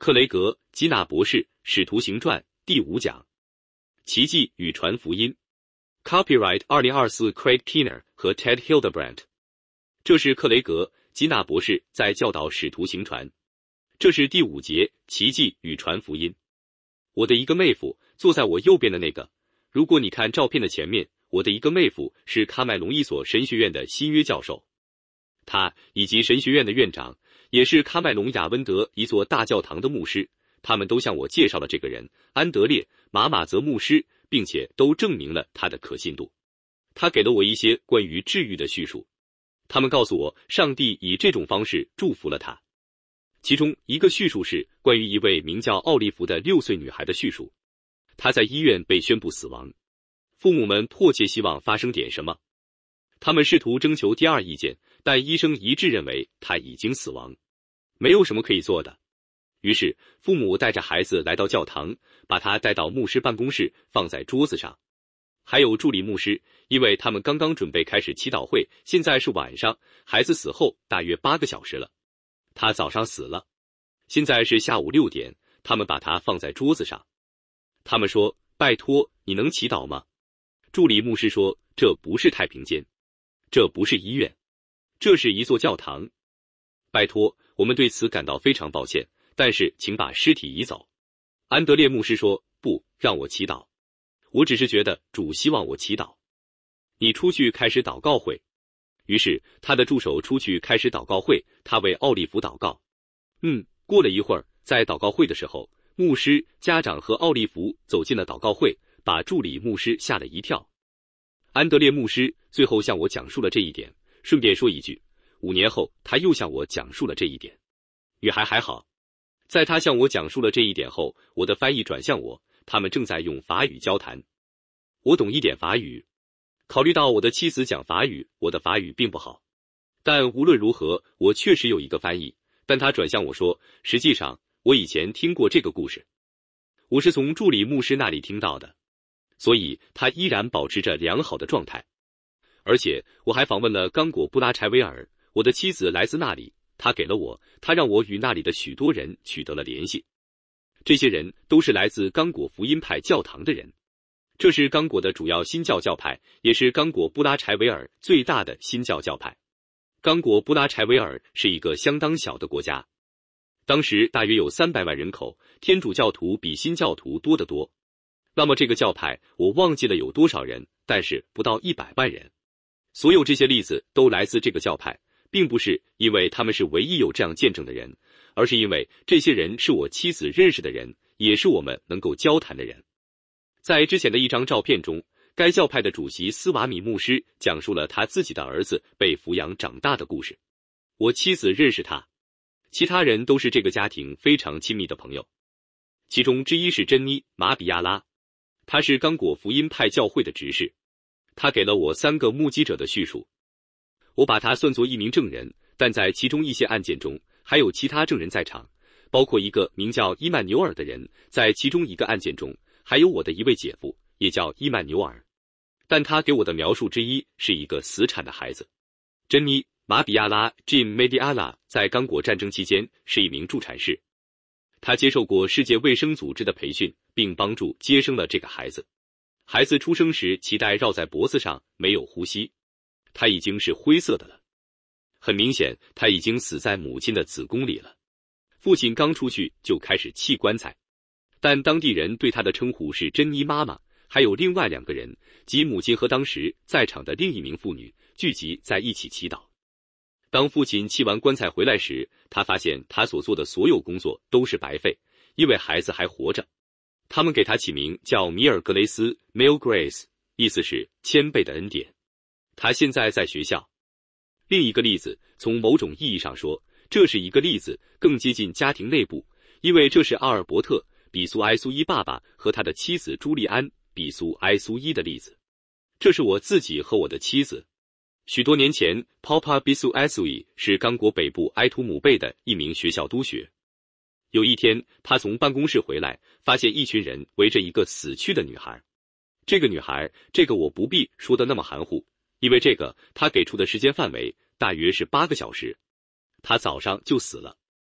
克雷格·基纳博士《使徒行传》第5讲，奇迹与传福音。Copyright 2024 Craig Keener 和 Ted Hildebrandt。这是克雷格·基纳博士在教导使徒行传。这是第5节，奇迹与传福音。我的一个妹夫坐在我右边的那个，如果你看照片的前面，我的一个妹夫是喀麦隆一所神学院的新约教授，他以及神学院的院长，也是喀麦隆雅温德一座大教堂的牧师，他们都向我介绍了这个人安德烈·马马泽牧师，并且都证明了他的可信度。他给了我一些关于治愈的叙述，他们告诉我上帝以这种方式祝福了他。其中一个叙述是关于一位名叫奥利弗的6岁女孩的叙述，她在医院被宣布死亡，父母们迫切希望发生点什么，他们试图征求第二意见，但医生一致认为她已经死亡，没有什么可以做的。于是父母带着孩子来到教堂，把他带到牧师办公室，放在桌子上。还有助理牧师，因为他们刚刚准备开始祈祷会，现在是晚上，孩子死后大约8个小时了。他早上死了，现在是下午6点，他们把他放在桌子上。他们说，拜托，你能祈祷吗？助理牧师说，这不是太平间，这不是医院，这是一座教堂。拜托，我们对此感到非常抱歉，但是请把尸体移走。安德烈牧师说，不，让我祈祷。我只是觉得主希望我祈祷。你出去开始祷告会。于是他的助手出去开始祷告会，他为奥利弗祷告。过了一会儿，在祷告会的时候，牧师、家长和奥利弗走进了祷告会，把助理牧师吓了一跳。安德烈牧师最后向我讲述了这一点，顺便说一句，5年后他又向我讲述了这一点。女孩还好，在他向我讲述了这一点后，我的翻译转向我，他们正在用法语交谈。我懂一点法语。考虑到我的妻子讲法语，我的法语并不好，但无论如何，我确实有一个翻译。但他转向我说，实际上我以前听过这个故事，我是从助理牧师那里听到的，所以他依然保持着良好的状态。而且我还访问了刚果布拉柴维尔，我的妻子来自那里，他让我与那里的许多人取得了联系。这些人都是来自刚果福音派教堂的人。这是刚果的主要新教教派，也是刚果布拉柴维尔最大的新教教派。刚果布拉柴维尔是一个相当小的国家，当时大约有300万人口，天主教徒比新教徒多得多。那么这个教派我忘记了有多少人，但是不到100万人。所有这些例子都来自这个教派，并不是因为他们是唯一有这样见证的人，而是因为这些人是我妻子认识的人，也是我们能够交谈的人。在之前的一张照片中，该教派的主席斯瓦米牧师讲述了他自己的儿子被抚养长大的故事。我妻子认识他，其他人都是这个家庭非常亲密的朋友。其中之一是珍妮·马比亚拉，他是刚果福音派教会的执事。他给了我3个目击者的叙述，我把他算作一名证人，但在其中一些案件中还有其他证人在场，包括一个名叫伊曼纽尔的人，在其中一个案件中还有我的一位姐夫，也叫伊曼纽尔，但他给我的描述之一是一个死产的孩子。珍妮·马比亚拉 Jim Mediala 在刚果战争期间是一名助产士，他接受过世界卫生组织的培训，并帮助接生了这个孩子。孩子出生时脐带绕在脖子上，没有呼吸，他已经是灰色的了，很明显他已经死在母亲的子宫里了。父亲刚出去就开始砌棺材，但当地人对他的称呼是珍妮妈妈。还有另外2个人，即母亲和当时在场的另一名妇女，聚集在一起祈祷。当父亲砌完棺材回来时，他发现他所做的所有工作都是白费，因为孩子还活着。他们给他起名叫米尔格雷斯 Mil Grace， 意思是谦卑的恩典。他现在在学校。另一个例子，从某种意义上说，这是一个例子，更接近家庭内部，因为这是阿尔伯特·比苏埃苏伊爸爸和他的妻子朱利安·比苏埃苏伊的例子。这是我自己和我的妻子。许多年前 Papa Bisu Asui 是刚果北部埃图姆贝的一名学校督学。有一天他从办公室回来，发现一群人围着一个死去的女孩。这个女孩，这个我不必说的那么含糊，因为这个他给出的时间范围大约是8个小时。她早上就死了。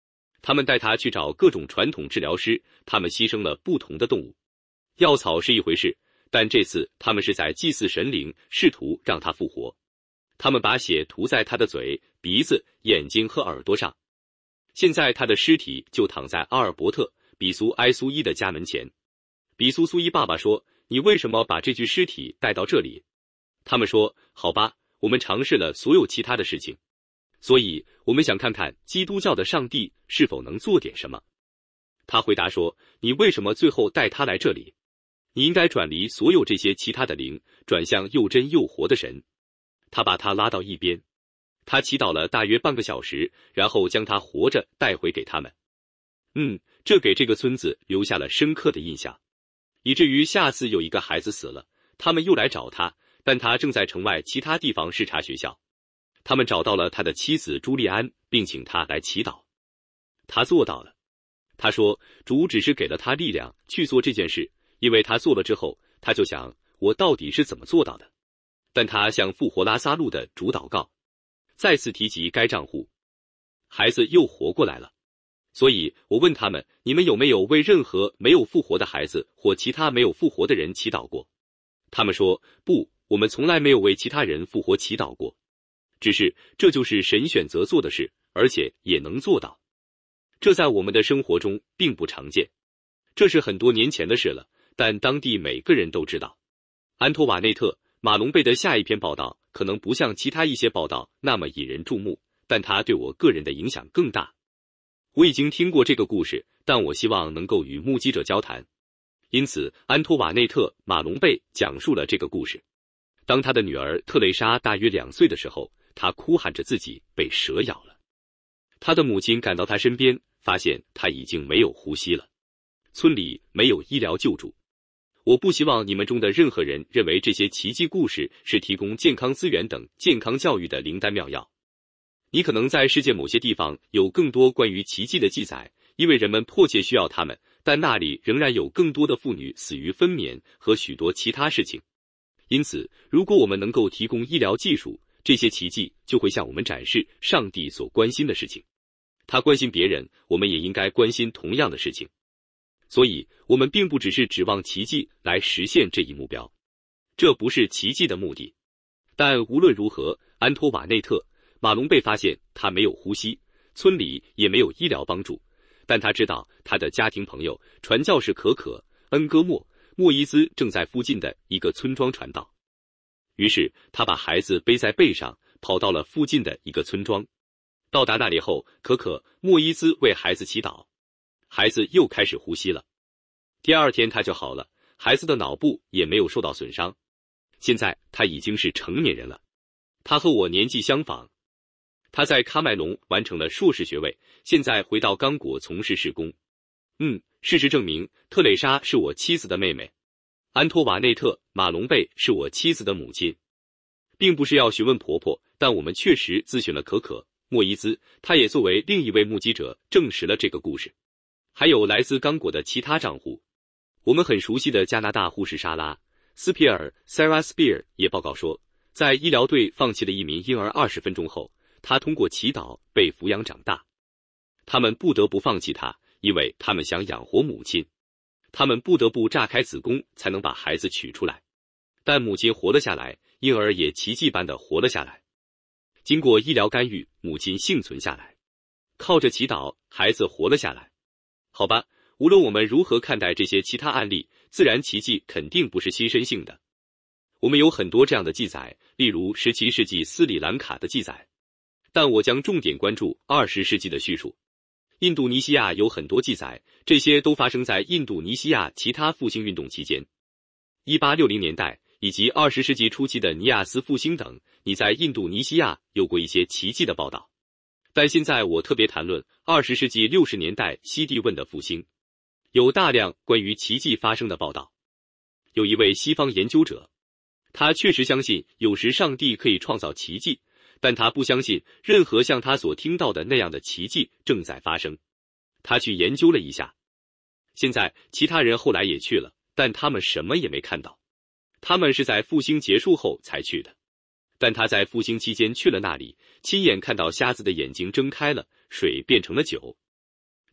他们带他去找各种传统治疗师，他们牺牲了不同的动物。药草是一回事，但这次他们是在祭祀神灵，试图让他复活。他们把血涂在他的嘴、鼻子、眼睛和耳朵上。现在他的尸体就躺在阿尔伯特·比苏埃苏伊的家门前。比苏苏伊爸爸说：“你为什么把这具尸体带到这里？”他们说：“好吧，我们尝试了所有其他的事情，所以我们想看看基督教的上帝是否能做点什么。”他回答说：“你为什么最后带他来这里？你应该转离所有这些其他的灵，转向又真又活的神。”他把他拉到一边，他祈祷了大约半个小时，然后将他活着带回给他们。这给这个村子留下了深刻的印象，以至于下次有一个孩子死了，他们又来找他，但他正在城外其他地方视察学校。他们找到了他的妻子朱利安，并请他来祈祷。他做到了。他说，主只是给了他力量去做这件事，因为他做了之后，他就想，我到底是怎么做到的？但他向复活拉撒路的主祷告，再次提及该账户，孩子又活过来了。所以我问他们，你们有没有为任何没有复活的孩子或其他没有复活的人祈祷过？他们说，不，我们从来没有为其他人复活祈祷过，只是这就是神选择做的事，而且也能做到。这在我们的生活中并不常见，这是很多年前的事了，但当地每个人都知道。安托瓦内特·马龙贝的下一篇报道可能不像其他一些报道那么引人注目，但它对我个人的影响更大。我已经听过这个故事，但我希望能够与目击者交谈。因此，安托瓦内特·马龙贝讲述了这个故事。当他的女儿特蕾莎大约2岁的时候，她哭喊着自己被蛇咬了。他的母亲赶到他身边，发现他已经没有呼吸了。村里没有医疗救助。我不希望你们中的任何人认为这些奇迹故事是提供健康资源等健康教育的灵丹妙药。你可能在世界某些地方有更多关于奇迹的记载，因为人们迫切需要它们，但那里仍然有更多的妇女死于分娩和许多其他事情。因此，如果我们能够提供医疗技术，这些奇迹就会向我们展示上帝所关心的事情。他关心别人，我们也应该关心同样的事情。所以，我们并不只是指望奇迹来实现这一目标，这不是奇迹的目的。但无论如何，安托瓦内特·马龙贝发现他没有呼吸，村里也没有医疗帮助，但他知道他的家庭朋友传教士可可·恩戈莫·莫伊兹正在附近的一个村庄传道。于是他把孩子背在背上，跑到了附近的一个村庄。到达那里后，可可·莫伊兹为孩子祈祷，孩子又开始呼吸了。第二天他就好了，孩子的脑部也没有受到损伤。现在他已经是成年人了。他和我年纪相仿。他在喀麦隆完成了硕士学位，现在回到刚果从事事工。事实证明，特蕾莎是我妻子的妹妹，安托瓦内特·马龙贝是我妻子的母亲。并不是要询问婆婆，但我们确实咨询了可可·莫伊兹，她也作为另一位目击者证实了这个故事。还有来自刚果的其他账户。我们很熟悉的加拿大护士莎拉·斯皮尔 Sarah Spear 也报告说，在医疗队放弃了一名婴儿20分钟后，他通过祈祷被抚养长大。他们不得不放弃他，因为他们想养活母亲。他们不得不炸开子宫才能把孩子取出来。但母亲活了下来，婴儿也奇迹般的活了下来。经过医疗干预，母亲幸存下来。靠着祈祷，孩子活了下来。好吧，无论我们如何看待这些其他案例，自然奇迹肯定不是牺牲性的。我们有很多这样的记载，例如17世纪斯里兰卡的记载。但我将重点关注20世纪的叙述。印度尼西亚有很多记载，这些都发生在印度尼西亚其他复兴运动期间。1860年代以及20世纪初期的尼亚斯复兴等，你在印度尼西亚有过一些奇迹的报道。但现在我特别谈论20世纪60年代西地汶的复兴，有大量关于奇迹发生的报道。有一位西方研究者，他确实相信有时上帝可以创造奇迹，但他不相信任何像他所听到的那样的奇迹正在发生。他去研究了一下。现在其他人后来也去了，但他们什么也没看到。他们是在复兴结束后才去的。但他在复兴期间去了那里，亲眼看到瞎子的眼睛睁开了，水变成了酒。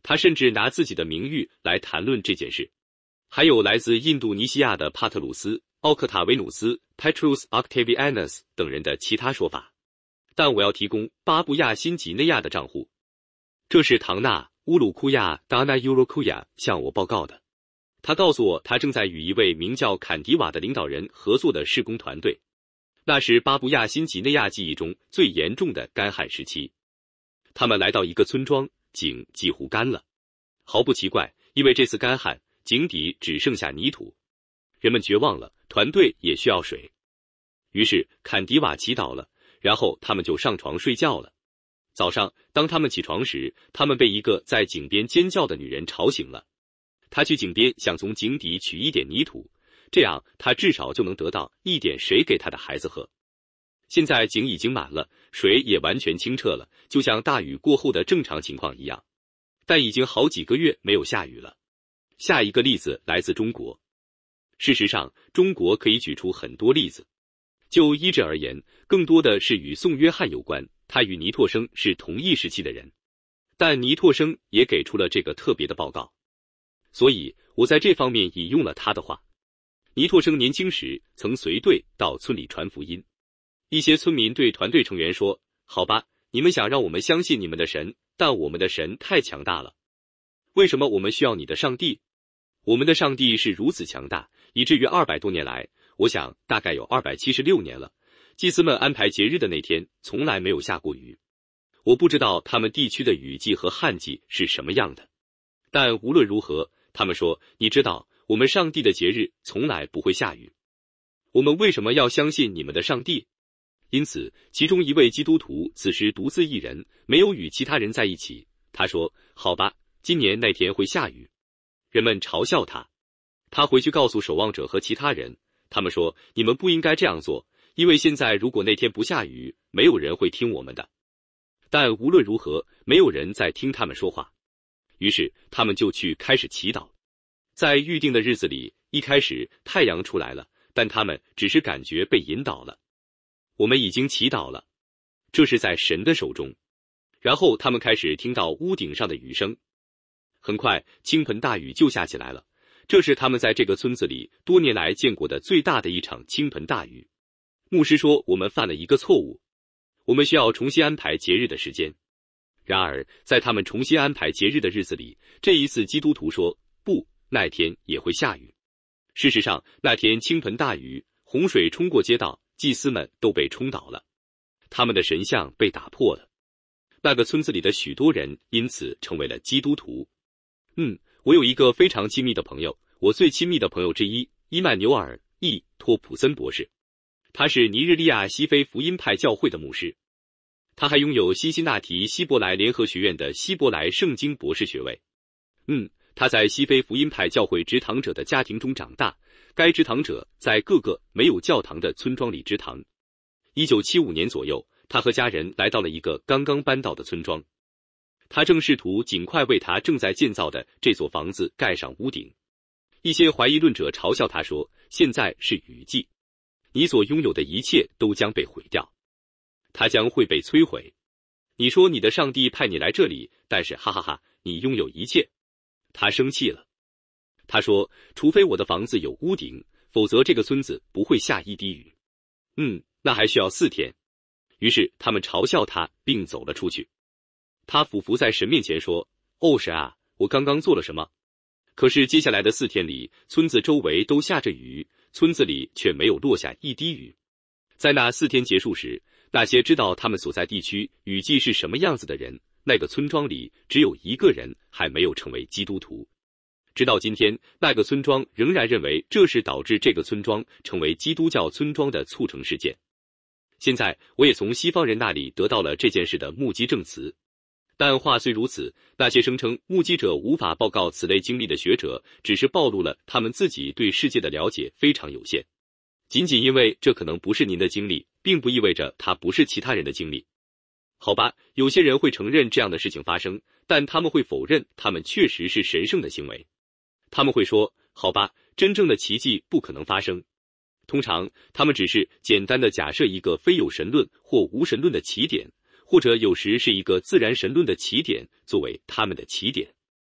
他甚至拿自己的名誉来谈论这件事。还有来自印度尼西亚的帕特鲁斯、奥克塔维努斯、Petrus Octavianus 等人的其他说法，但我要提供巴布亚新几内亚的账户。这是唐纳乌鲁库亚 Dana Urukuya 向我报告的。他告诉我，他正在与一位名叫坎迪瓦的领导人合作的施工团队。那是巴布亚新几内亚记忆中最严重的干旱时期。他们来到一个村庄，井几乎干了。毫不奇怪，因为这次干旱，井底只剩下泥土。人们绝望了，团队也需要水。于是坎迪瓦祈祷了，然后他们就上床睡觉了。早上，当他们起床时，他们被一个在井边尖叫的女人吵醒了。他去井边想从井底取一点泥土，这样他至少就能得到一点水给他的孩子喝。现在井已经满了，水也完全清澈了，就像大雨过后的正常情况一样。但已经好几个月没有下雨了。下一个例子来自中国。事实上，中国可以举出很多例子。就医治而言，更多的是与宋约翰有关，他与倪柝声是同一时期的人。但倪柝声也给出了这个特别的报告。所以我在这方面引用了他的话。倪柝声年轻时曾随队到村里传福音。一些村民对团队成员说，好吧，你们想让我们相信你们的神，但我们的神太强大了。为什么我们需要你的上帝？我们的上帝是如此强大，以至于200多年来，我想大概有276年了，祭司们安排节日的那天从来没有下过雨。我不知道他们地区的雨季和旱季是什么样的，但无论如何，他们说，你知道，我们上帝的节日从来不会下雨。我们为什么要相信你们的上帝？因此，其中一位基督徒此时独自一人，没有与其他人在一起。他说，好吧，今年那天会下雨。人们嘲笑他。他回去告诉守望者和其他人，他们说，你们不应该这样做，因为现在如果那天不下雨，没有人会听我们的。但无论如何，没有人在听他们说话。于是他们就去开始祈祷。在预定的日子里，一开始太阳出来了，但他们只是感觉被引导了。我们已经祈祷了，这是在神的手中。然后他们开始听到屋顶上的雨声。很快，倾盆大雨就下起来了。这是他们在这个村子里多年来见过的最大的一场倾盆大雨。牧师说，我们犯了一个错误，我们需要重新安排节日的时间。然而，在他们重新安排节日的日子里，这一次基督徒说，不，那天也会下雨。事实上，那天倾盆大雨，洪水冲过街道，祭司们都被冲倒了，他们的神像被打破了。那个村子里的许多人因此成为了基督徒。我有一个非常亲密的朋友，我最亲密的朋友之一，伊曼纽尔··托普森博士。他是尼日利亚西非福音派教会的牧师。他还拥有辛辛那提希伯来联合学院的希伯来圣经博士学位。他在西非福音派教会植堂者的家庭中长大，该植堂者在各个没有教堂的村庄里植堂。1975年左右，他和家人来到了一个刚刚搬到的村庄。他正试图尽快为他正在建造的这座房子盖上屋顶。一些怀疑论者嘲笑他说，现在是雨季，你所拥有的一切都将被毁掉，它将会被摧毁。你说你的上帝派你来这里，但是哈哈哈，你拥有一切。他生气了。他说，除非我的房子有屋顶，否则这个村子不会下一滴雨。那还需要4天。于是他们嘲笑他，并走了出去。他俯伏在神面前说，哦，神啊，我刚刚做了什么？可是接下来的4天里，村子周围都下着雨，村子里却没有落下一滴雨。在那4天结束时，那些知道他们所在地区雨季是什么样子的人，那个村庄里只有1个人还没有成为基督徒。直到今天，那个村庄仍然认为这是导致这个村庄成为基督教村庄的促成事件。现在我也从西方人那里得到了这件事的目击证词。但话虽如此，那些声称目击者无法报告此类经历的学者，只是暴露了他们自己对世界的了解非常有限。仅仅因为这可能不是您的经历，并不意味着它不是其他人的经历。好吧，有些人会承认这样的事情发生，但他们会否认他们确实是神圣的行为。他们会说，好吧，真正的奇迹不可能发生。通常，他们只是简单的假设一个非有神论或无神论的起点，或者有时是一个自然神论的起点作为他们的起点。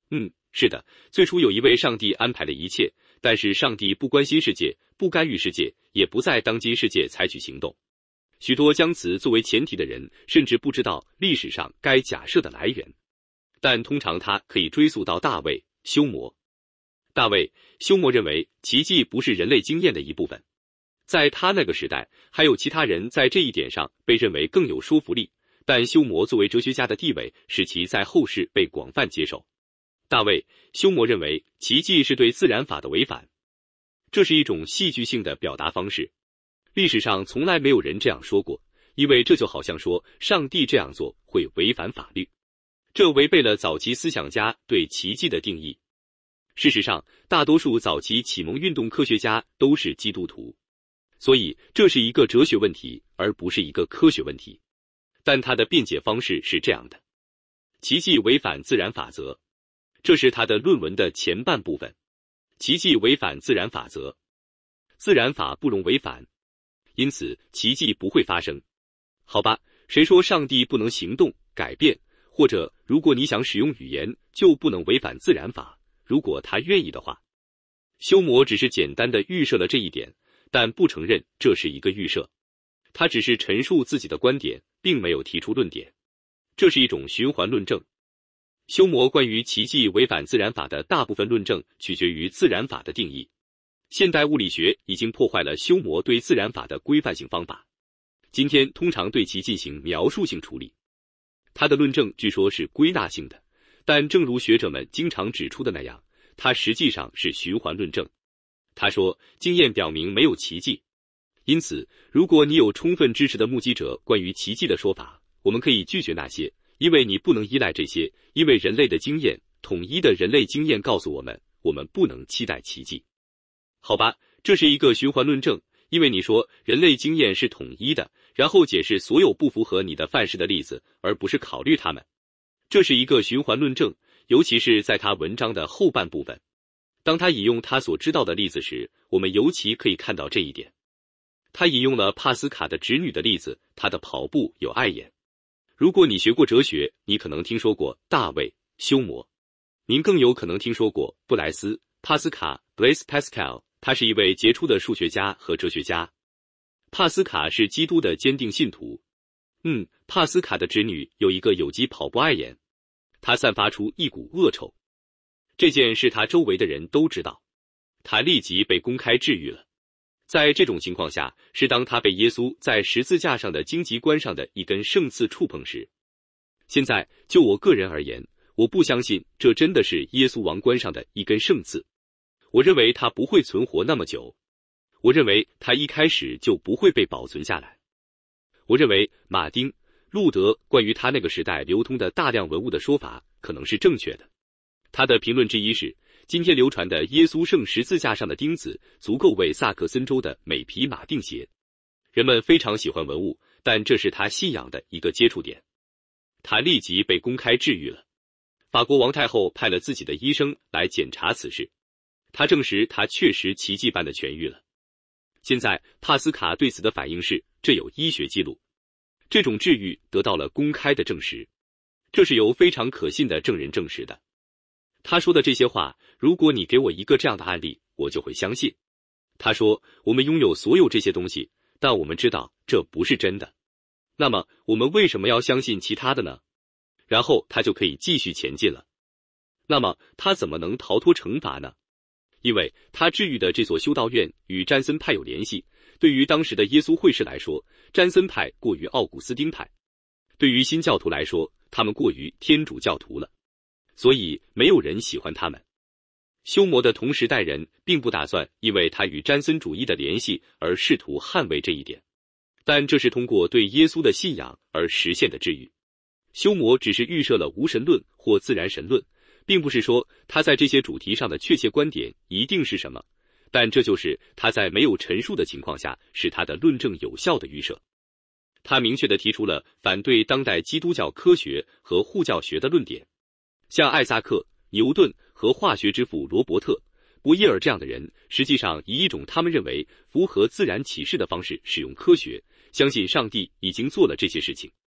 是的，最初有一位上帝安排了一切，但是上帝不关心世界，不干预世界，也不在当今世界采取行动。许多将此作为前提的人，甚至不知道历史上该假设的来源，但通常他可以追溯到大卫·休谟。大卫·休谟认为奇迹不是人类经验的一部分。在他那个时代，还有其他人在这一点上被认为更有说服力，但休谟作为哲学家的地位使其在后世被广泛接受。大卫·休谟认为奇迹是对自然法的违反，这是一种戏剧性的表达方式。历史上从来没有人这样说过，因为这就好像说上帝这样做会违反法律，这违背了早期思想家对奇迹的定义。事实上，大多数早期启蒙运动科学家都是基督徒，所以这是一个哲学问题，而不是一个科学问题。但他的辩解方式是这样的：奇迹违反自然法则，这是他的论文的前半部分。奇迹违反自然法则，自然法不容违反，因此奇迹不会发生。好吧，谁说上帝不能行动、改变，或者如果你想使用语言，就不能违反自然法，如果他愿意的话。休谟只是简单的预设了这一点，但不承认这是一个预设。他只是陈述自己的观点，并没有提出论点。这是一种循环论证。休谟关于奇迹违反自然法的大部分论证取决于自然法的定义。现代物理学已经破坏了休谟对自然法的规范性方法，今天通常对其进行描述性处理。他的论证据说是归纳性的，但正如学者们经常指出的那样，它实际上是循环论证。他说，经验表明没有奇迹，因此如果你有充分支持的目击者关于奇迹的说法，我们可以拒绝那些，因为你不能依赖这些，因为人类的经验，统一的人类经验告诉我们，我们不能期待奇迹。好吧，这是一个循环论证，因为你说人类经验是统一的，然后解释所有不符合你的范式的例子，而不是考虑它们。这是一个循环论证，尤其是在他文章的后半部分。当他引用他所知道的例子时，我们尤其可以看到这一点。他引用了帕斯卡的侄女的例子，他的跑步有碍眼。如果你学过哲学，你可能听说过大卫·休谟，您更有可能听说过布莱斯·帕斯卡 （Blaise Pascal）， 他是一位杰出的数学家和哲学家。帕斯卡是基督的坚定信徒。帕斯卡的侄女有一个有机跑步碍眼，她散发出一股恶臭。这件事他周围的人都知道，他立即被公开治愈了。在这种情况下，是当他被耶稣在十字架上的荆棘冠上的一根圣刺触碰时。现在就我个人而言，我不相信这真的是耶稣王冠上的一根圣刺。我认为他不会存活那么久，我认为他一开始就不会被保存下来。我认为马丁·路德关于他那个时代流通的大量文物的说法可能是正确的。他的评论之一是，今天流传的耶稣圣十字架上的钉子足够为萨克森州的每匹马钉鞋。人们非常喜欢文物，但这是他信仰的一个接触点。他立即被公开治愈了。法国王太后派了自己的医生来检查此事，他证实他确实奇迹般的痊愈了。现在帕斯卡对此的反应是，这有医学记录，这种治愈得到了公开的证实，这是由非常可信的证人证实的。他说的这些话，如果你给我一个这样的案例，我就会相信。他说，我们拥有所有这些东西，但我们知道这不是真的。那么我们为什么要相信其他的呢？然后他就可以继续前进了。那么他怎么能逃脱惩罚呢？因为他治愈的这所修道院与詹森派有联系。对于当时的耶稣会士来说，詹森派过于奥古斯丁派；对于新教徒来说，他们过于天主教徒了。所以没有人喜欢他们。休谟的同时代人并不打算因为他与詹森主义的联系而试图捍卫这一点，但这是通过对耶稣的信仰而实现的治愈。休谟只是预设了无神论或自然神论，并不是说他在这些主题上的确切观点一定是什么，但这就是他在没有陈述的情况下使他的论证有效的预设。他明确地提出了反对当代基督教科学和护教学的论点。像艾萨克、牛顿和化学之父罗伯特·博耶尔这样的人，实际上以一种他们认为符合自然启示的方式使用科学，相信上帝已经做了这些事情。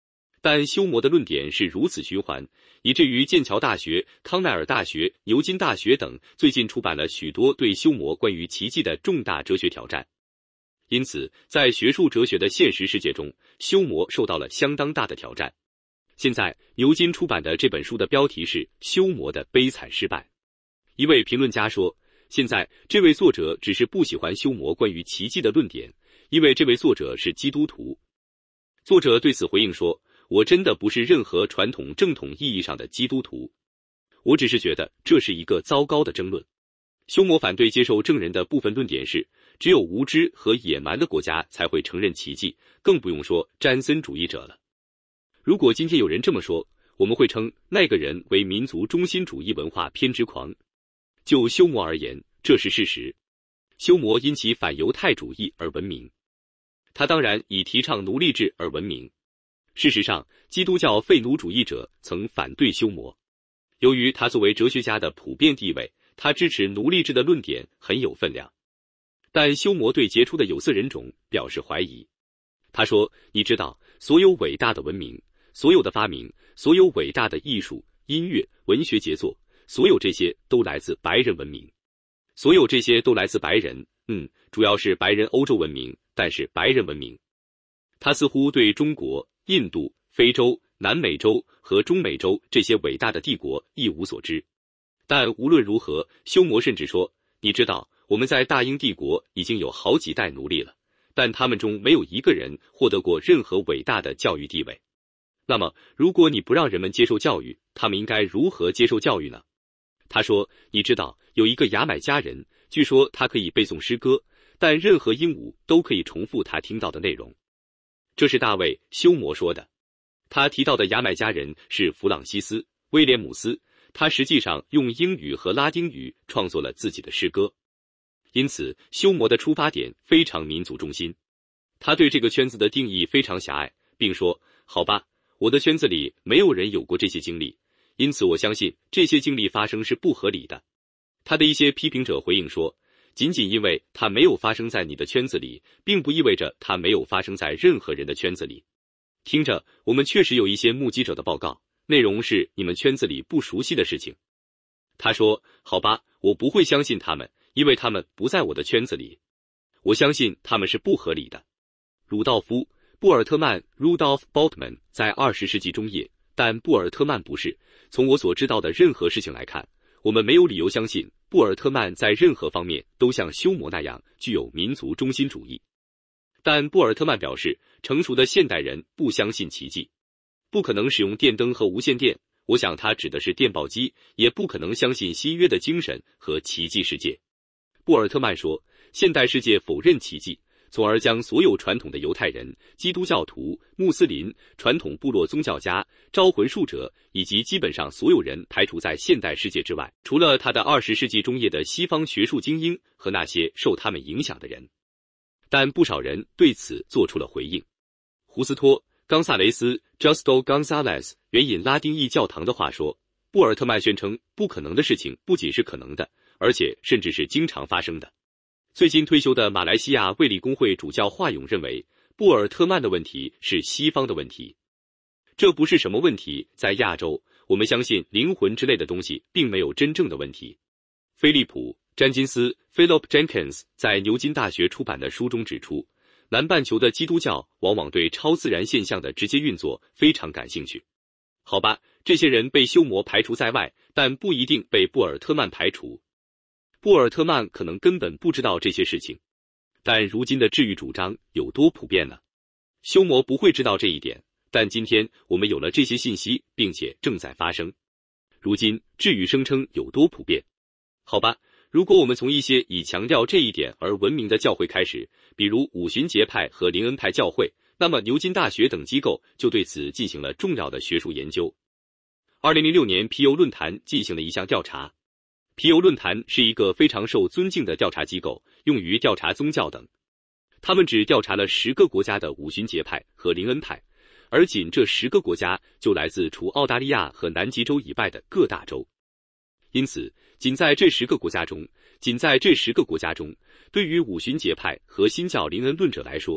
但休谟的论点是如此循环，以至于剑桥大学、康奈尔大学、牛津大学等最近出版了许多对休谟关于奇迹的重大哲学挑战。因此，在学术哲学的现实世界中，休谟受到了相当大的挑战。现在，牛津出版的这本书的标题是《休谟的悲惨失败》。一位评论家说，现在这位作者只是不喜欢休谟关于奇迹的论点，因为这位作者是基督徒。作者对此回应说，我真的不是任何传统正统意义上的基督徒，我只是觉得这是一个糟糕的争论。休谟反对接受证人的部分论点是，只有无知和野蛮的国家才会承认奇迹，更不用说詹森主义者了。如果今天有人这么说，我们会称那个人为民族中心主义文化偏执狂。就休谟而言，这是事实。休谟因其反犹太主义而闻名，他当然以提倡奴隶制而闻名。事实上，基督教废奴主义者曾反对休谟。由于他作为哲学家的普遍地位，他支持奴隶制的论点很有分量。但休谟对杰出的有色人种表示怀疑。他说，你知道，所有伟大的文明，所有的发明，所有伟大的艺术、音乐、文学杰作，所有这些都来自白人文明。所有这些都来自白人，主要是白人欧洲文明，但是白人文明。他似乎对中国、印度、非洲、南美洲和中美洲这些伟大的帝国一无所知。但无论如何，休谟甚至说，你知道，我们在大英帝国已经有好几代奴隶了，但他们中没有一个人获得过任何伟大的教育地位。那么，如果你不让人们接受教育，他们应该如何接受教育呢？他说，你知道，有一个牙买加人，据说他可以背诵诗歌，但任何鹦鹉都可以重复他听到的内容。这是大卫·休谟说的。他提到的牙买加人是弗朗西斯·威廉姆斯，他实际上用英语和拉丁语创作了自己的诗歌。因此，休谟的出发点非常民族中心。他对这个圈子的定义非常狭隘，并说，好吧，我的圈子里没有人有过这些经历，因此我相信这些经历发生是不合理的。他的一些批评者回应说，仅仅因为它没有发生在你的圈子里，并不意味着它没有发生在任何人的圈子里。听着，我们确实有一些目击者的报告，内容是你们圈子里不熟悉的事情。他说，好吧，我不会相信他们，因为他们不在我的圈子里。我相信他们是不合理的。鲁道夫·布尔特曼 Rudolf Bultmann 在20世纪中叶，但布尔特曼不是。从我所知道的任何事情来看，我们没有理由相信布尔特曼在任何方面都像休谟那样具有民族中心主义。但布尔特曼表示，成熟的现代人不相信奇迹，不可能使用电灯和无线电，我想他指的是电报机，也不可能相信新约的精神和奇迹世界。布尔特曼说，现代世界否认奇迹，从而将所有传统的犹太人、基督教徒、穆斯林、传统部落宗教家、招魂术者以及基本上所有人排除在现代世界之外，除了他的20世纪中叶的西方学术精英和那些受他们影响的人。但不少人对此做出了回应。胡斯托·冈萨雷斯 Justo Gonzalez 援引拉丁裔教堂的话说，布尔特曼宣称不可能的事情不仅是可能的，而且甚至是经常发生的。最近退休的马来西亚卫理公会主教华勇认为，布尔特曼的问题是西方的问题。这不是什么问题，在亚洲，我们相信灵魂之类的东西并没有真正的问题。菲利普·詹金斯 Philip Jenkins 在牛津大学出版的书中指出，南半球的基督教往往对超自然现象的直接运作非常感兴趣。好吧，这些人被休谟排除在外，但不一定被布尔特曼排除。布尔特曼可能根本不知道这些事情。但如今的治愈主张有多普遍呢？休谟不会知道这一点，但今天我们有了这些信息，并且正在发生。如今治愈声称有多普遍？好吧，如果我们从一些以强调这一点而闻名的教会开始，比如五旬节派和灵恩派教会，那么牛津大学等机构就对此进行了重要的学术研究。2006年皮尤论坛进行了一项调查。皮尤论坛是一个非常受尊敬的调查机构，用于调查宗教等。他们只调查了10个国家的五旬节派和灵恩派，而仅这10个国家就来自除澳大利亚和南极洲以外的各大洲。因此，仅在这10个国家中，对于五旬节派和新教灵恩论者来说，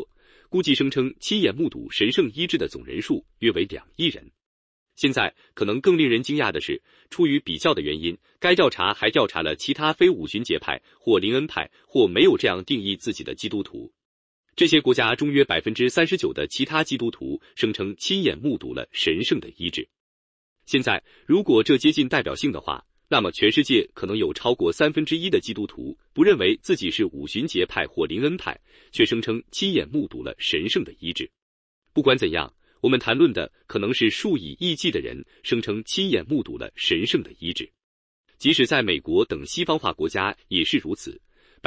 估计声称亲眼目睹神圣医治的总人数约为2亿人。现在可能更令人惊讶的是，出于比较的原因，该调查还调查了其他非五旬节派或灵恩派或没有这样定义自己的基督徒。这些国家中约 39% 的其他基督徒声称亲眼目睹了神圣的医治。现在，如果这接近代表性的话，那么全世界可能有超过1/3的基督徒不认为自己是五旬节派或灵恩派，却声称亲眼目睹了神圣的医治。不管怎样，我们谈论的可能是数以亿计的人声称亲眼目睹了神圣的医治。即使在美国等西方化国家也是如此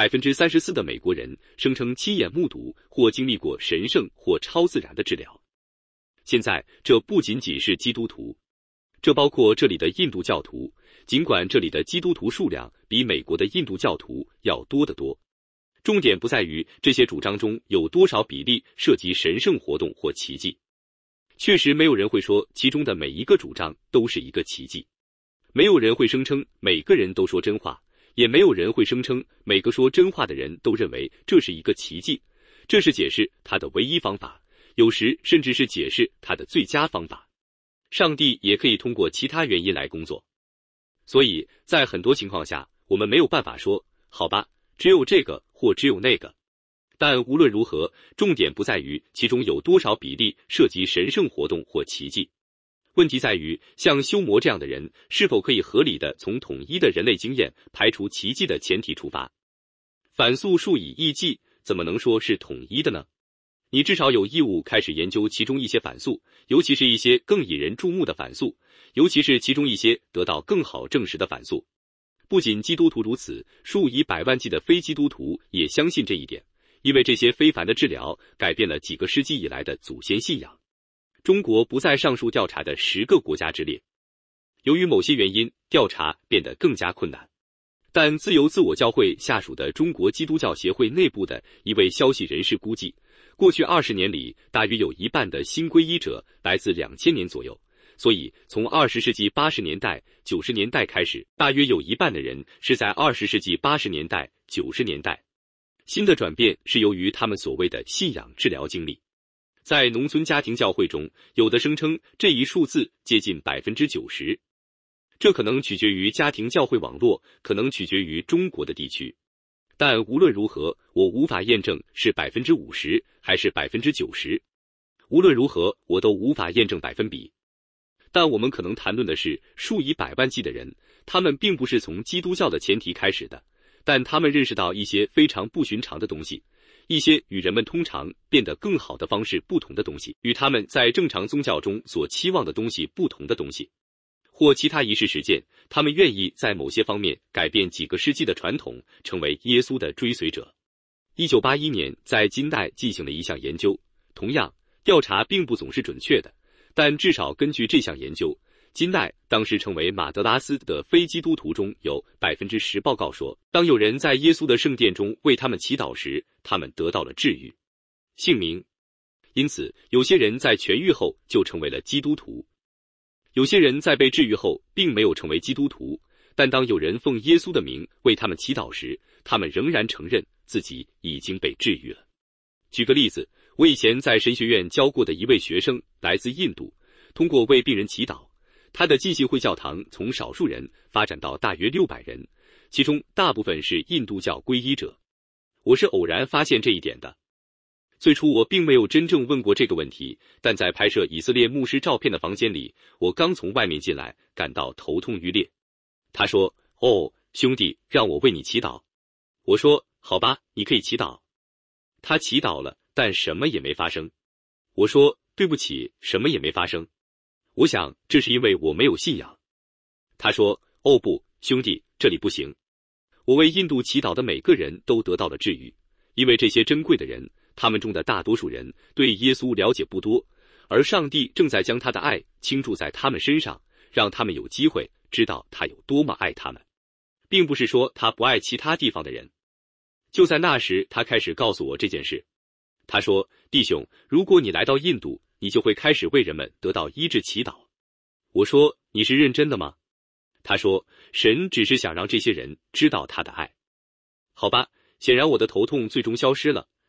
，34%的美国人声称亲眼目睹或经历过神圣或超自然的治疗。现在，这不仅仅是基督徒，这包括这里的印度教徒，尽管这里的基督徒数量比美国的印度教徒要多得多。重点不在于这些主张中有多少比例涉及神圣活动或奇迹。确实没有人会说其中的每一个主张都是一个奇迹，没有人会声称每个人都说真话，也没有人会声称每个说真话的人都认为这是一个奇迹，这是解释它的唯一方法，有时甚至是解释它的最佳方法。上帝也可以通过其他原因来工作。所以在很多情况下，我们没有办法说，好吧，只有这个或只有那个。但无论如何，重点不在于其中有多少比例涉及神圣活动或奇迹，问题在于像修谟这样的人是否可以合理的从统一的人类经验排除奇迹的前提出发。反诉数以亿计，怎么能说是统一的呢？你至少有义务开始研究其中一些反诉，尤其是一些更引人注目的反诉，尤其是其中一些得到更好证实的反诉。不仅基督徒如此，数以百万计的非基督徒也相信这一点，因为这些非凡的治疗改变了几个世纪以来的祖先信仰。中国不在上述调查的10个国家之列。由于某些原因，调查变得更加困难。但自由自我教会下属的中国基督教协会内部的一位消息人士估计，过去20年里，大约有一半的新皈依者来自2000年左右。所以，从20世纪80年代、90年代开始，大约有一半的人是在20世纪80年代、90年代。新的转变是由于他们所谓的信仰治疗经历。在农村家庭教会中，有的声称这一数字接近 90%。这可能取决于家庭教会网络，可能取决于中国的地区。但无论如何，我无法验证是 50% 还是 90%。无论如何，我都无法验证百分比。但我们可能谈论的是数以百万计的人，他们并不是从基督教的前提开始的，但他们认识到一些非常不寻常的东西，一些与人们通常变得更好的方式不同的东西，与他们在正常宗教中所期望的东西不同的东西，或其他仪式实践。他们愿意在某些方面改变几个世纪的传统，成为耶稣的追随者。1981年在金代进行了一项研究，同样，调查并不总是准确的，但至少根据这项研究，金代当时称为马德拉斯的非基督徒中有 10% 报告说，当有人在耶稣的圣殿中为他们祈祷时，他们得到了治愈。姓名。因此，有些人在痊愈后就成为了基督徒。有些人在被治愈后并没有成为基督徒，但当有人奉耶稣的名为他们祈祷时，他们仍然承认自己已经被治愈了。举个例子，我以前在神学院教过的一位学生来自印度，通过为病人祈祷，他的浸信会教堂从少数人发展到大约600人，其中大部分是印度教皈依者。我是偶然发现这一点的。最初我并没有真正问过这个问题，但在拍摄以色列牧师照片的房间里，我刚从外面进来，感到头痛欲裂。他说：“哦，兄弟，让我为你祈祷。”我说：“好吧，你可以祈祷。”他祈祷了，但什么也没发生。我说：“对不起，什么也没发生。”我想这是因为我没有信仰。他说：“哦不，兄弟，这里不行。”我为印度祈祷的每个人都得到了治愈，因为这些珍贵的人，他们中的大多数人对耶稣了解不多，而上帝正在将他的爱倾注在他们身上，让他们有机会知道他有多么爱他们，并不是说他不爱其他地方的人。就在那时，他开始告诉我这件事。他说：“弟兄，如果你来到印度，你就会开始为人们得到医治祈祷。”我说：“你是认真的吗？”他说：“神只是想让这些人知道他的爱。”好吧，显然我的头痛最终消失了，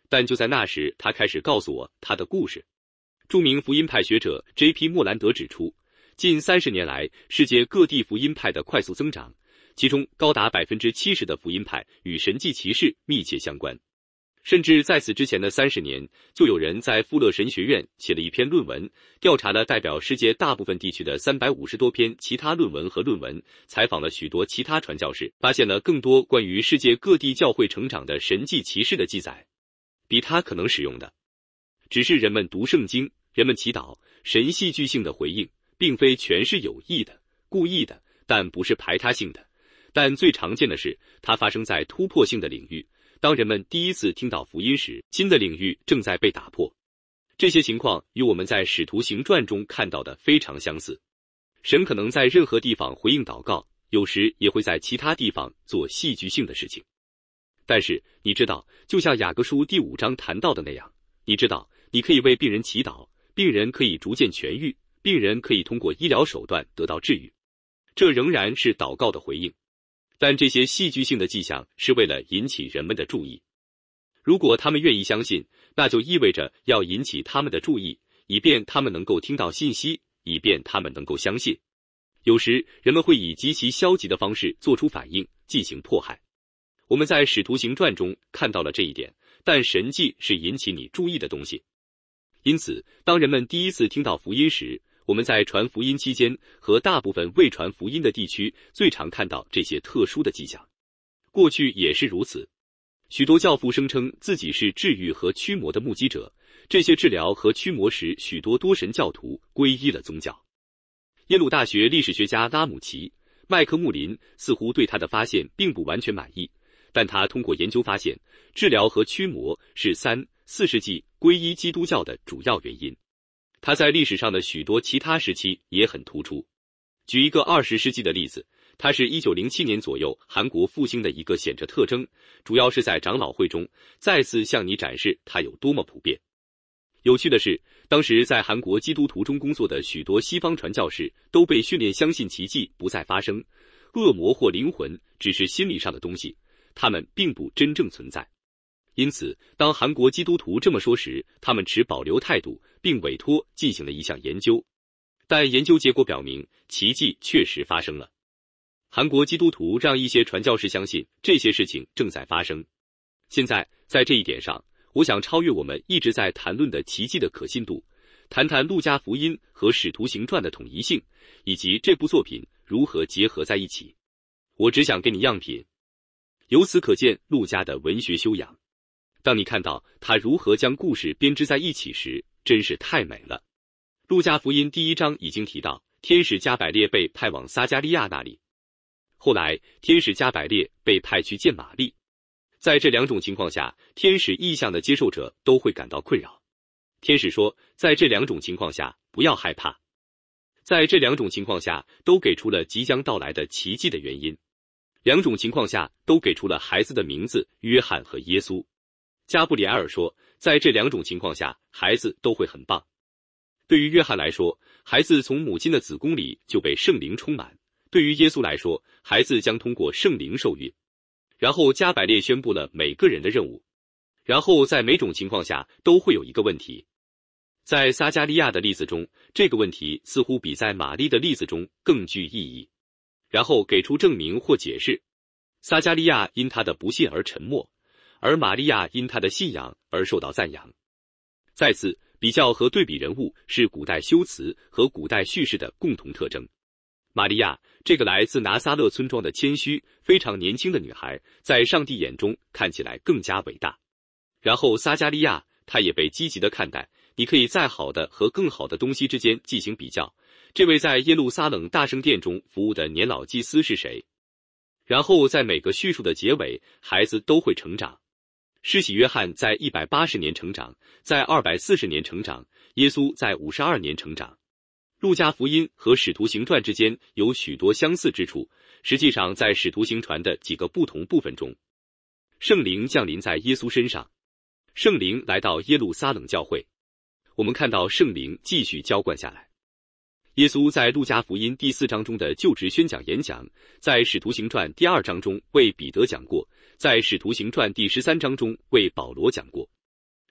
但就在那时，他开始告诉我他的故事。著名福音派学者 J.P. 莫兰德指出，近30年来，世界各地福音派的快速增长，其中高达70%的福音派与神迹奇事密切相关。甚至在此之前的30年，就有人在富勒神学院写了一篇论文，调查了代表世界大部分地区的350多篇其他论文和论文，采访了许多其他传教士，发现了更多关于世界各地教会成长的神迹奇事的记载，比他可能使用的。只是人们读圣经，人们祈祷，神戏剧性的回应，并非全是有意的、故意的，但不是排他性的。但最常见的是，它发生在突破性的领域。当人们第一次听到福音时，新的领域正在被打破。这些情况与我们在《使徒行传》中看到的非常相似。神可能在任何地方回应祷告，有时也会在其他地方做戏剧性的事情。但是你知道，就像雅各书第5章谈到的那样，你知道你可以为病人祈祷，病人可以逐渐痊愈，病人可以通过医疗手段得到治愈。这仍然是祷告的回应。但这些戏剧性的迹象是为了引起人们的注意。如果他们愿意相信，那就意味着要引起他们的注意，以便他们能够听到信息，以便他们能够相信。有时人们会以极其消极的方式做出反应，进行迫害。我们在《使徒行传》中看到了这一点，但神迹是引起你注意的东西。因此，当人们第一次听到福音时，我们在传福音期间和大部分未传福音的地区最常看到这些特殊的迹象。过去也是如此。许多教父声称自己是治愈和驱魔的目击者，这些治疗和驱魔使许多多神教徒皈依了宗教。耶鲁大学历史学家拉姆齐·麦克穆林似乎对他的发现并不完全满意，但他通过研究发现，治疗和驱魔是3、4世纪皈依基督教的主要原因。他在历史上的许多其他时期也很突出。举一个20世纪的例子，它是1907年左右韩国复兴的一个显着特征，主要是在长老会中再次向你展示它有多么普遍。有趣的是，当时在韩国基督徒中工作的许多西方传教士都被训练相信奇迹不再发生，恶魔或灵魂只是心理上的东西，它们并不真正存在。因此，当韩国基督徒这么说时，他们持保留态度，并委托进行了一项研究。但研究结果表明，奇迹确实发生了。韩国基督徒让一些传教士相信这些事情正在发生。现在，在这一点上，我想超越我们一直在谈论的奇迹的可信度，谈谈路加福音和使徒行传的统一性，以及这部作品如何结合在一起。我只想给你样品。由此可见路加的文学修养。当你看到他如何将故事编织在一起时，真是太美了。路加福音第1章已经提到，天使加百列被派往撒加利亚那里。后来，天使加百列被派去见玛丽。在这2种情况下，天使意象的接受者都会感到困扰。天使说，在这2种情况下，不要害怕。在这2种情况下，都给出了即将到来的奇迹的原因。2种情况下，都给出了孩子的名字约翰和耶稣。加布里埃尔说，在这2种情况下，孩子都会很棒。对于约翰来说，孩子从母亲的子宫里就被圣灵充满；对于耶稣来说，孩子将通过圣灵受孕。然后加百列宣布了每个人的任务。然后在每种情况下都会有一个问题。在撒加利亚的例子中，这个问题似乎比在玛丽的例子中更具意义。然后给出证明或解释。撒加利亚因他的不信而沉默，而玛利亚因他的信仰而受到赞扬。再次，比较和对比人物是古代修辞和古代叙事的共同特征。玛利亚，这个来自拿撒勒村庄的谦虚、非常年轻的女孩，在上帝眼中看起来更加伟大。然后撒加利亚，她也被积极地看待。你可以在好的和更好的东西之间进行比较。这位在耶路撒冷大圣殿中服务的年老祭司是谁？然后在每个叙述的结尾，孩子都会成长。施洗约翰在180年成长，在240年成长，耶稣在52年成长。路加福音和使徒行传之间有许多相似之处，实际上在使徒行传的几个不同部分中，圣灵降临在耶稣身上，圣灵来到耶路撒冷教会，我们看到圣灵继续浇灌下来。耶稣在路加福音第4章中的就职宣讲演讲，在使徒行传第2章中为彼得讲过，在使徒行传第13章中为保罗讲过。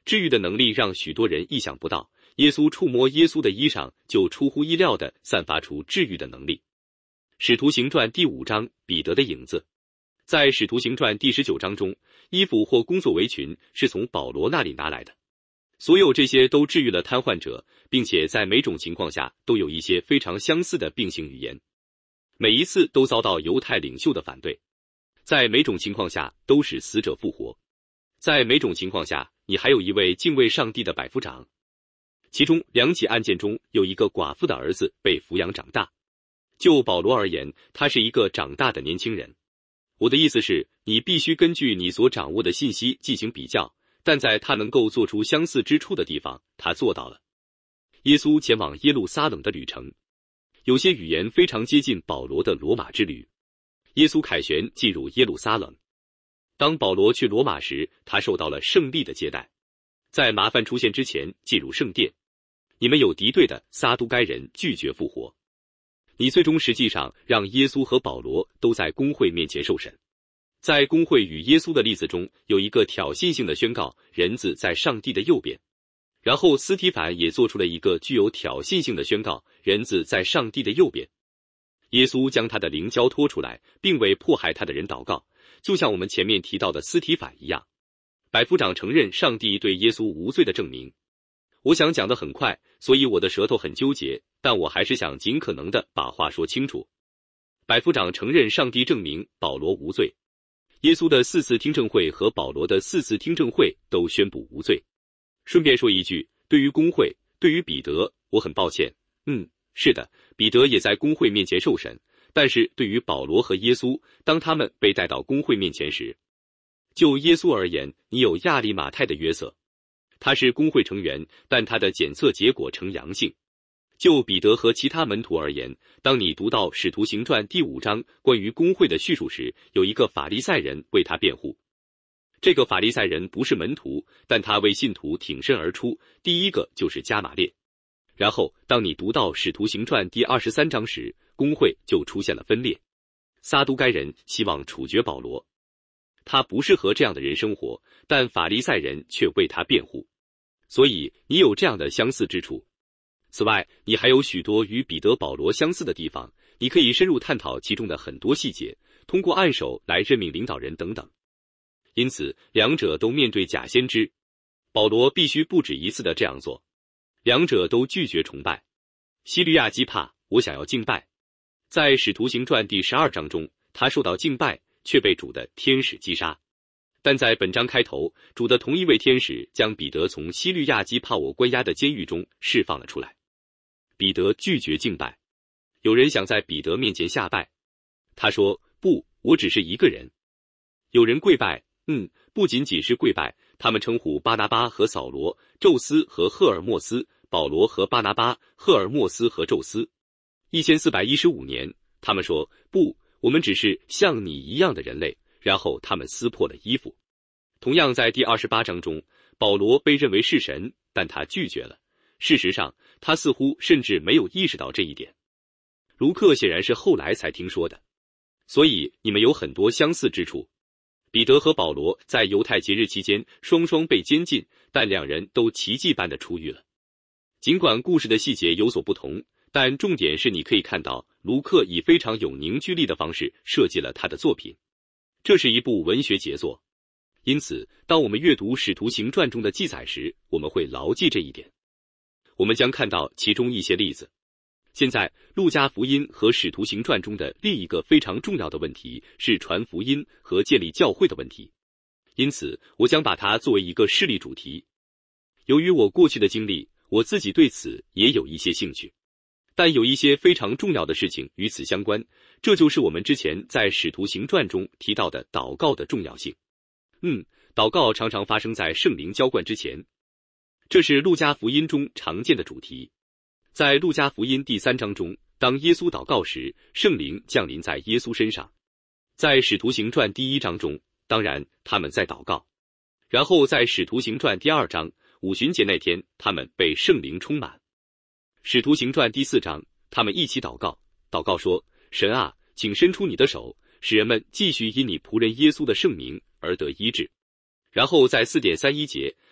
治愈的能力让许多人意想不到，耶稣触摸耶稣的衣裳，就出乎意料地散发出治愈的能力。使徒行传第5章，彼得的影子。在使徒行传第19章中，衣服或工作围裙是从保罗那里拿来的。所有这些都治愈了瘫痪者，并且在每种情况下都有一些非常相似的并行语言，每一次都遭到犹太领袖的反对。在每种情况下都使死者复活。在每种情况下，你还有一位敬畏上帝的百夫长。其中2起案件中有一个寡妇的儿子被抚养长大。就保罗而言，他是一个长大的年轻人。我的意思是，你必须根据你所掌握的信息进行比较，但在他能够做出相似之处的地方，他做到了。耶稣前往耶路撒冷的旅程，有些语言非常接近保罗的罗马之旅。耶稣凯旋进入耶路撒冷。当保罗去罗马时，他受到了胜利的接待。在麻烦出现之前进入圣殿。你们有敌对的撒都该人拒绝复活。你最终实际上让耶稣和保罗都在公会面前受审。在公会与耶稣的例子中，有一个挑衅性的宣告，人子在上帝的右边。然后司提反也做出了一个具有挑衅性的宣告，人子在上帝的右边。耶稣将他的灵交托出来，并为迫害他的人祷告，就像我们前面提到的司提反一样。百夫长承认上帝对耶稣无罪的证明。我想讲得很快，所以我的舌头很纠结，但我还是想尽可能的把话说清楚。百夫长承认上帝证明保罗无罪。耶稣的4次听证会和保罗的4次听证会都宣布无罪。顺便说一句，对于公会，对于彼得，我很抱歉。是的，彼得也在公会面前受审，但是对于保罗和耶稣，当他们被带到公会面前时，就耶稣而言，你有亚利马太的约瑟，他是公会成员，但他的检测结果呈阳性。就彼得和其他门徒而言，当你读到《使徒行传》第5章关于公会的叙述时，有一个法利赛人为他辩护。这个法利赛人不是门徒，但他为信徒挺身而出，第一个就是加马列。然后当你读到《使徒行传》第23章时，公会就出现了分裂。撒都该人希望处决保罗，他不是和这样的人生活，但法利赛人却为他辩护。所以你有这样的相似之处。此外，你还有许多与彼得、保罗相似的地方，你可以深入探讨其中的很多细节，通过按手来任命领导人等等。因此，两者都面对假先知。保罗必须不止一次的这样做。两者都拒绝崇拜。西律亚基帕，我想要敬拜。在使徒行传第12章中，他受到敬拜，却被主的天使击杀。但在本章开头，主的同一位天使将彼得从西律亚基帕我关押的监狱中释放了出来。彼得拒绝敬拜。有人想在彼得面前下拜。他说，不，我只是一个人。有人跪拜，不仅仅是跪拜，他们称呼巴拿巴和扫罗、宙斯和赫尔墨斯，保罗和巴拿巴、赫尔墨斯和宙斯。1415年，他们说，不，我们只是像你一样的人类，然后他们撕破了衣服。同样在第28章中，保罗被认为是神，但他拒绝了。事实上，他似乎甚至没有意识到这一点。卢克显然是后来才听说的。所以你们有很多相似之处。彼得和保罗在犹太节日期间双双被监禁，但两人都奇迹般的出狱了。尽管故事的细节有所不同，但重点是你可以看到卢克以非常有凝聚力的方式设计了他的作品。这是一部文学杰作。因此，当我们阅读《使徒行传》中的记载时，我们会牢记这一点。我们将看到其中一些例子。现在，路加福音和使徒行传中的另一个非常重要的问题是传福音和建立教会的问题。因此，我将把它作为一个事例主题。由于我过去的经历，我自己对此也有一些兴趣。但有一些非常重要的事情与此相关，这就是我们之前在使徒行传中提到的祷告的重要性。祷告常常发生在圣灵浇灌之前。这是路加福音中常见的主题。在路加福音第3章中，当耶稣祷告时，圣灵降临在耶稣身上。在使徒行传第1章中，当然他们在祷告。然后在使徒行传第2章，五旬节那天，他们被圣灵充满。使徒行传第4章，他们一起祷告，祷告说，神啊，请伸出你的手，使人们继续因你仆人耶稣的圣名而得医治。然后在4.31节，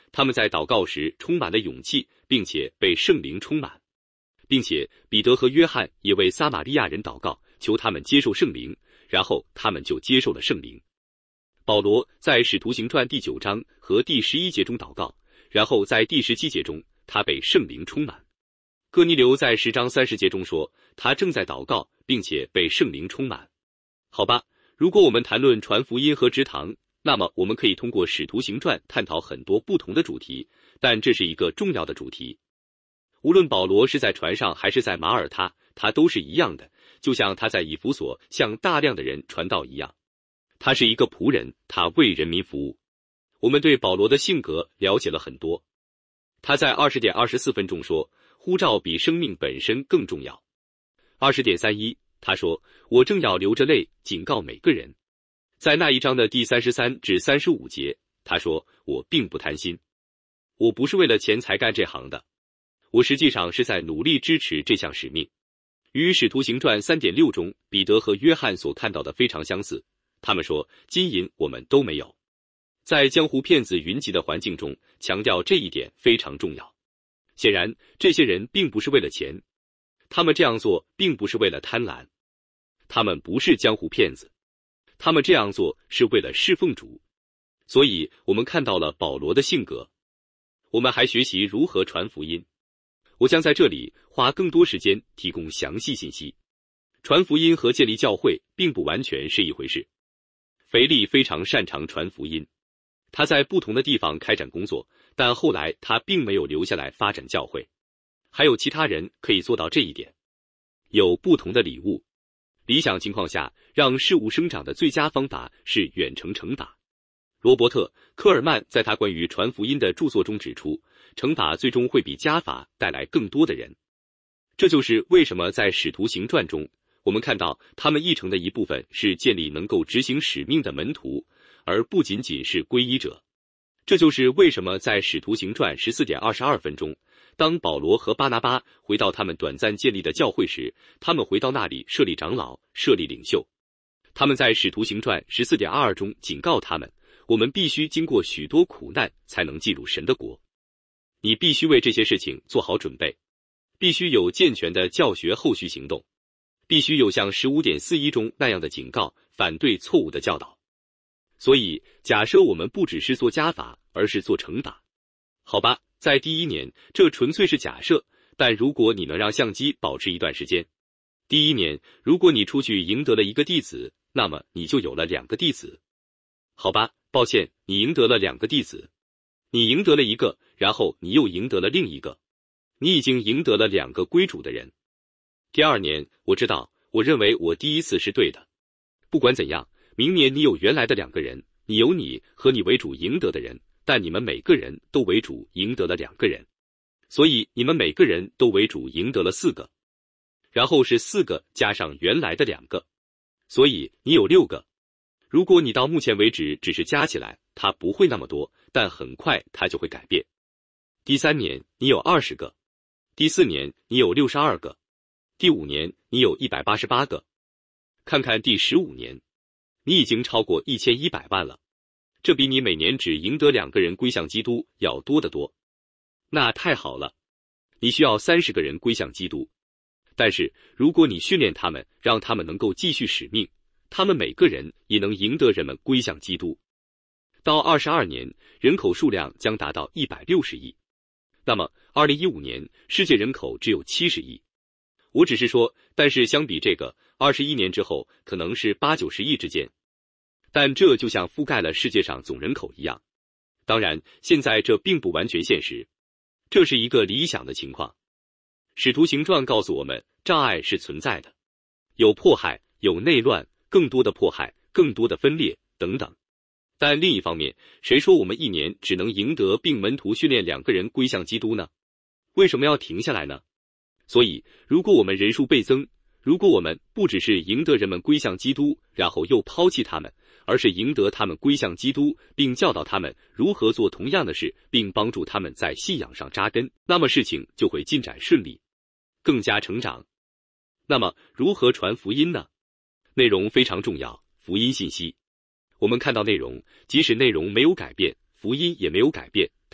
他们在祷告时充满了勇气，并且被圣灵充满，并且彼得和约翰也为撒玛利亚人祷告，求他们接受圣灵，然后他们就接受了圣灵。保罗在使徒行传第9章和第11节中祷告，然后在第17节中他被圣灵充满。哥尼流在10章30节中说，他正在祷告，并且被圣灵充满。好吧，如果我们谈论传福音和职堂，那么我们可以通过使徒行传探讨很多不同的主题，但这是一个重要的主题。无论保罗是在船上还是在马耳他，他都是一样的，就像他在以弗所向大量的人传道一样。他是一个仆人，他为人民服务。我们对保罗的性格了解了很多。他在20点24分中说，呼召比生命本身更重要。20点31，他说，我正要流着泪警告每个人。在那一章的第33至35节，他说，我并不贪心。我不是为了钱才干这行的，我实际上是在努力支持这项使命。与使徒行传 3.6 中彼得和约翰所看到的非常相似。他们说，金银我们都没有。在江湖骗子云集的环境中，强调这一点非常重要。显然，这些人并不是为了钱，他们这样做并不是为了贪婪，他们不是江湖骗子，他们这样做是为了侍奉主。所以，我们看到了保罗的性格。我们还学习如何传福音。我将在这里花更多时间提供详细信息。传福音和建立教会并不完全是一回事。腓力非常擅长传福音，他在不同的地方开展工作，但后来他并没有留下来发展教会。还有其他人可以做到这一点。有不同的礼物。理想情况下，让事物生长的最佳方法是远程惩罚。罗伯特·科尔曼在他关于传福音的著作中指出，惩罚最终会比加法带来更多的人。这就是为什么在使徒行传中，我们看到他们议程的一部分是建立能够执行使命的门徒，而不仅仅是皈依者。这就是为什么在使徒行传 14.22 分中，当保罗和巴拿巴回到他们短暂建立的教会时，他们回到那里设立长老，设立领袖。他们在使徒行传 14.22 中警告他们，我们必须经过许多苦难才能进入神的国。你必须为这些事情做好准备，必须有健全的教学后续行动，必须有像 15.41 中那样的警告，反对错误的教导。所以，假设我们不只是做加法，而是做惩罚。好吧，在第一年，这纯粹是假设，但如果你能让相机保持一段时间，第一年，如果你出去赢得了一个弟子，那么你就有了2个弟子。好吧，抱歉，你赢得了2个弟子。你赢得了一个，然后你又赢得了另一个。你已经赢得了2个归主的人。第2年，我知道，我认为我第一次是对的。不管怎样，明年你有原来的2个人，你有你和你为主赢得的人，但你们每个人都为主赢得了2个人。所以你们每个人都为主赢得了4个。然后是4个加上原来的2个。所以你有6个。如果你到目前为止只是加起来，它不会那么多，但很快它就会改变。第3年，你有20个。第4年，你有62个。第5年，你有188个。看看第15年，你已经超过1100万了。这比你每年只赢得2个人归向基督要多得多。那太好了。你需要30个人归向基督。但是，如果你训练他们，让他们能够继续使命，他们每个人也能赢得人们归向基督。到22年，人口数量将达到160亿。那么2015年，世界人口只有70亿。我只是说，但是相比这个，21年之后可能是80-90亿之间。但这就像覆盖了世界上总人口一样。当然，现在这并不完全现实。这是一个理想的情况。使徒行传告诉我们，障碍是存在的，有迫害，有内乱，更多的迫害，更多的分裂等等。但另一方面，谁说我们一年只能赢得并门徒训练2个人归向基督呢？为什么要停下来呢？所以，如果我们人数倍增，如果我们不只是赢得人们归向基督，然后又抛弃他们，而是赢得他们归向基督，并教导他们如何做同样的事，并帮助他们在信仰上扎根，那么事情就会进展顺利，更加成长。那么，如何传福音呢？内容非常重要，福音信息。我们看到内容，即使内容没有改变，福音也没有改变，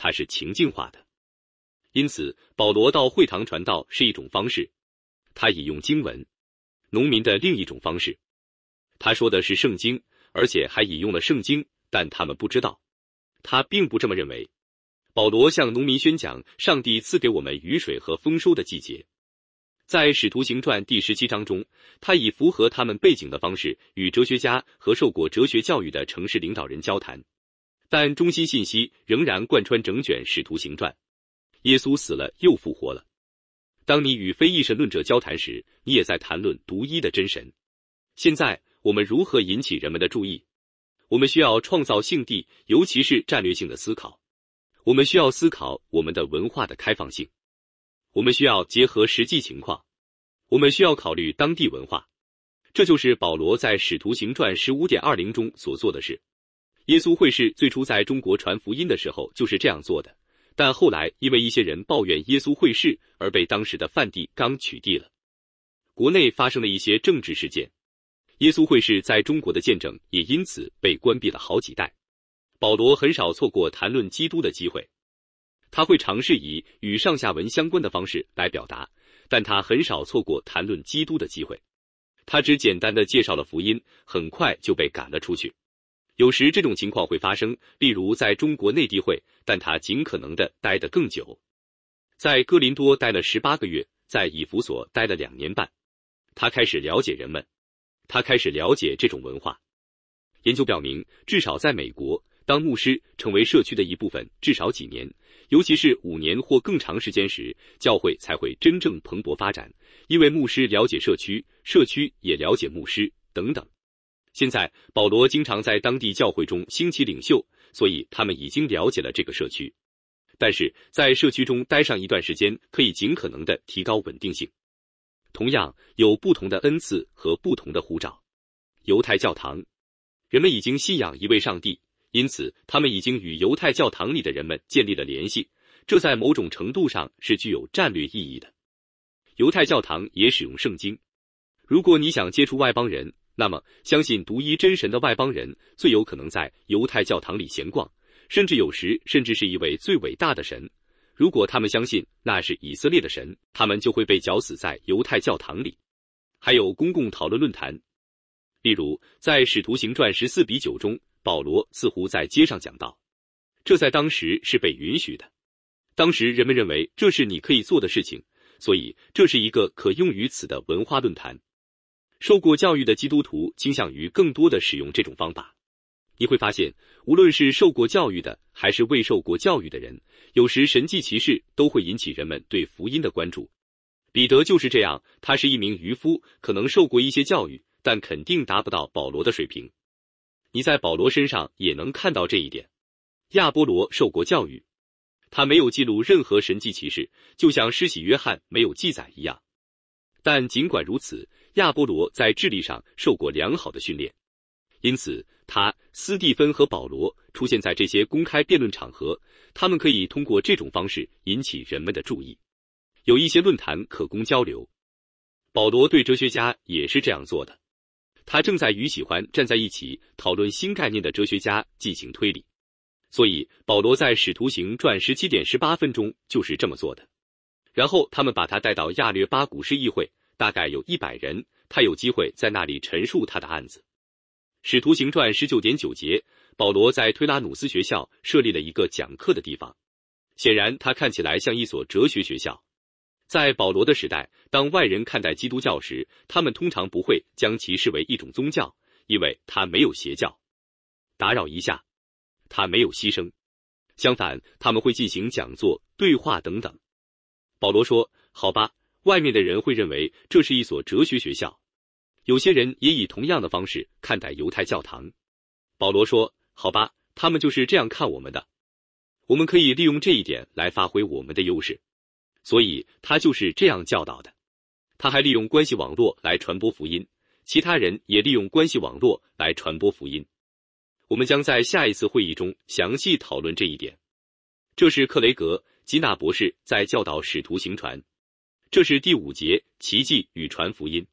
它是情境化的。因此，保罗到会堂传道是一种方式，他引用经文；农民的另一种方式，他说的是圣经，而且还引用了圣经，但他们不知道，他并不这么认为。保罗向农民宣讲上帝赐给我们雨水和丰收的季节。在使徒行传第17章中，他以符合他们背景的方式与哲学家和受过哲学教育的城市领导人交谈，但中心信息仍然贯穿整卷使徒行传。耶稣死了又复活了。当你与非一神论者交谈时，你也在谈论独一的真神。现在我们如何引起人们的注意？我们需要创造性地，尤其是战略性的思考。我们需要思考我们的文化的开放性。我们需要结合实际情况。我们需要考虑当地文化。这就是保罗在使徒行传 15.20 中所做的事。耶稣会士最初在中国传福音的时候就是这样做的，但后来因为一些人抱怨耶稣会士而被当时的梵蒂冈取缔了。国内发生了一些政治事件，耶稣会士在中国的见证也因此被关闭了好几代。保罗很少错过谈论基督的机会，他会尝试以与上下文相关的方式来表达，但他很少错过谈论基督的机会。他只简单的介绍了福音，很快就被赶了出去。有时这种情况会发生，例如在中国内地会，但他尽可能的待得更久。在哥林多待了18个月，在以弗所待了2年半。他开始了解人们，他开始了解这种文化。研究表明，至少在美国，当牧师成为社区的一部分至少几年，尤其是5年或更长时间时，教会才会真正蓬勃发展，因为牧师了解社区，社区也了解牧师等等。现在保罗经常在当地教会中兴起领袖，所以他们已经了解了这个社区。但是在社区中待上一段时间，可以尽可能的提高稳定性。同样有不同的恩赐和不同的呼召。犹太教堂，人们已经信仰一位上帝，因此他们已经与犹太教堂里的人们建立了联系，这在某种程度上是具有战略意义的。犹太教堂也使用圣经。如果你想接触外邦人，那么相信独一真神的外邦人最有可能在犹太教堂里闲逛，甚至有时甚至是一位最伟大的神。如果他们相信那是以色列的神，他们就会被绞死在犹太教堂里。还有公共讨论论坛，例如在使徒行传14:9中，保罗似乎在街上讲道，这在当时是被允许的。当时人们认为这是你可以做的事情，所以这是一个可用于此的文化论坛。受过教育的基督徒倾向于更多的使用这种方法。你会发现，无论是受过教育的还是未受过教育的人，有时神迹奇事都会引起人们对福音的关注。彼得就是这样，他是一名渔夫，可能受过一些教育，但肯定达不到保罗的水平。你在保罗身上也能看到这一点。亚波罗受过教育，他没有记录任何神迹奇事，就像施洗约翰没有记载一样。但尽管如此，亚波罗在智力上受过良好的训练，因此他、斯蒂芬和保罗出现在这些公开辩论场合，他们可以通过这种方式引起人们的注意。有一些论坛可供交流。保罗对哲学家也是这样做的，他正在与喜欢站在一起讨论新概念的哲学家进行推理。所以保罗在使徒行传17:18中就是这么做的。然后他们把他带到亚略巴古市议会，大概有100人，他有机会在那里陈述他的案子。使徒行传19.9节，保罗在推拉努斯学校设立了一个讲课的地方。显然他看起来像一所哲学学校。在保罗的时代，当外人看待基督教时，他们通常不会将其视为一种宗教，因为它没有邪教。打扰一下，他没有牺牲。相反，他们会进行讲座、对话等等。保罗说，好吧，外面的人会认为这是一所哲学学校。有些人也以同样的方式看待犹太教堂。保罗说，好吧，他们就是这样看我们的。我们可以利用这一点来发挥我们的优势。所以他就是这样教导的。他还利用关系网络来传播福音，其他人也利用关系网络来传播福音。我们将在下一次会议中详细讨论这一点。这是克雷格·吉纳博士在教导使徒行传。这是第5节，奇迹与传福音。